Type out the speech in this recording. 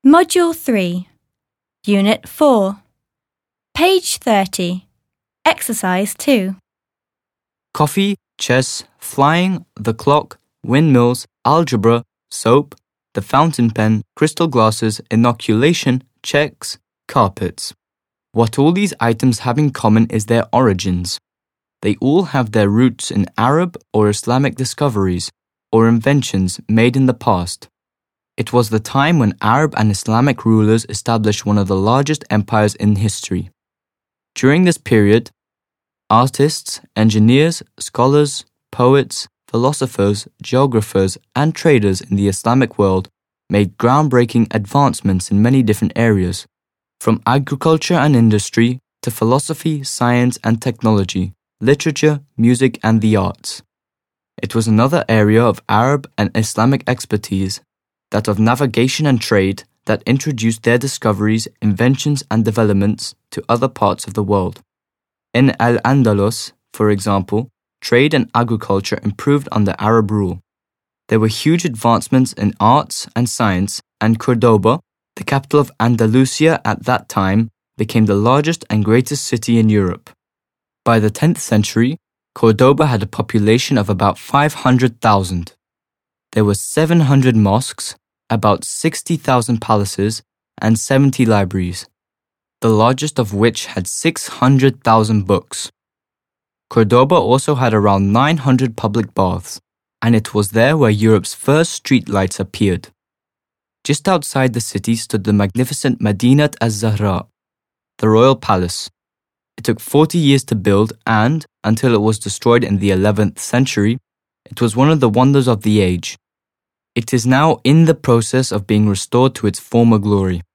Module 3, Unit 4, page 30, Exercise 2. Coffee, chess, flying, the clock, windmills, algebra, soap, the fountain pen, crystal glasses, inoculation, checks, carpets. What all these items have in common is their origins. They all have their roots in Arab or Islamic discoveries or inventions made in the past. It was the time when Arab and Islamic rulers established one of the largest empires in history. During this period, artists, engineers, scholars, poets, philosophers, geographers, and traders in the Islamic world made groundbreaking advancements in many different areas, from agriculture and industry to philosophy, science and technology, literature, music, and the arts. It was another area of Arab and Islamic expertise, that of navigation and trade, that introduced their discoveries, inventions, and developments to other parts of the world. In Al-Andalus, for example, trade and agriculture improved under Arab rule. There were huge advancements in arts and science, and Cordoba, the capital of Andalusia at that time, became the largest and greatest city in Europe. By the 10th century, Cordoba had a population of about 500,000. There were 700 mosques, about 60,000 palaces, and 70 libraries, the largest of which had 600,000 books. Cordoba also had around 900 public baths, and it was there where Europe's first streetlights appeared. Just outside the city stood the magnificent Madinat az-Zahra, the royal palace. It took 40 years to build and, until it was destroyed in the 11th century, it was one of the wonders of the age. It is now in the process of being restored to its former glory.